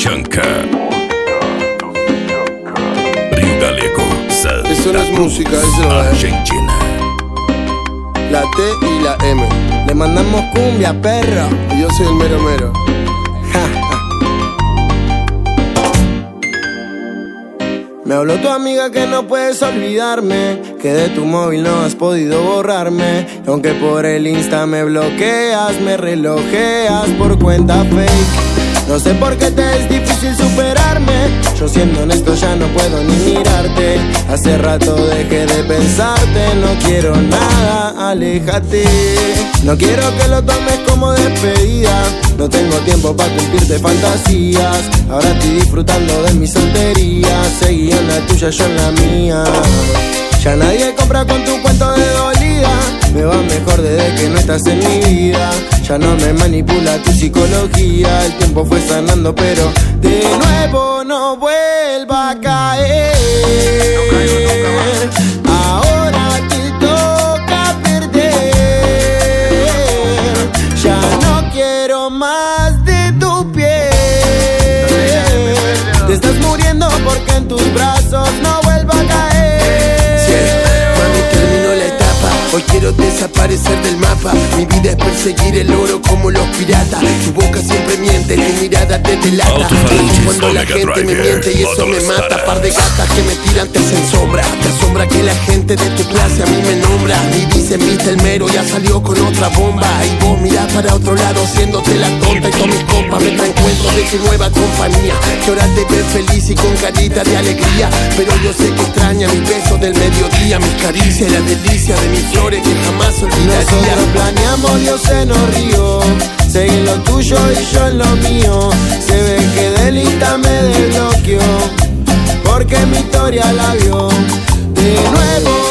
Shankar. Rio Galego, Eso no es música, es droga. Argentina. La T y la M. Le mandamos cumbia, perro. Y yo soy el mero mero. Me habló tu amiga que no puedes olvidarme, que de tu móvil no has podido borrarme. Aunque por el Insta me bloqueas, me relojeas por cuenta fake. No sé por qué te es difícil superarme. Yo siendo honesto ya no puedo ni mirarte. Hace rato dejé de pensarte. No quiero nada, aléjate. No quiero que lo tomes como despedida. No tengo tiempo para cumplirte fantasías. Ahora estoy disfrutando de mi soltería. Seguí en la tuya, yo en la mía. Ya nadie compra con tu cuento de dolida. Me va mejor desde que no estás en mi vida. Ya no me manipula tu psicología. El tiempo fue sanando, pero de nuevo no vuelva a caer. Ahora te toca perder. Ya no quiero más de tu piel. Te estás muriendo porque en tus brazos no vuelva a caer. Hoy quiero desaparecer del mapa. Mi vida es perseguir el oro como los piratas. Tu boca siempre miente, tu mirada te delata. Cuando la gente me miente y eso me mata. Par de gatas que me tiran te hacen sombra. Te asombra que la gente de tu clase a mí me nombra. Y dicen, viste el mero, ya salió con otra bomba. Y vos mirás para otro lado haciéndote la tonta. Y todos mis compas me traen cuentos de tu nueva compañía. Que ahora te ves feliz y con carita de alegría. Pero yo sé que extraña mis besos del mediodía, mis caricias y la delicia de mis flores que jamás olvidaría. Nosotros planeamos, Dios se nos rió. Seguí lo tuyo y yo en lo mío. Se ve que del Insta me desbloqueó, porque mi historia la vio. De nuevo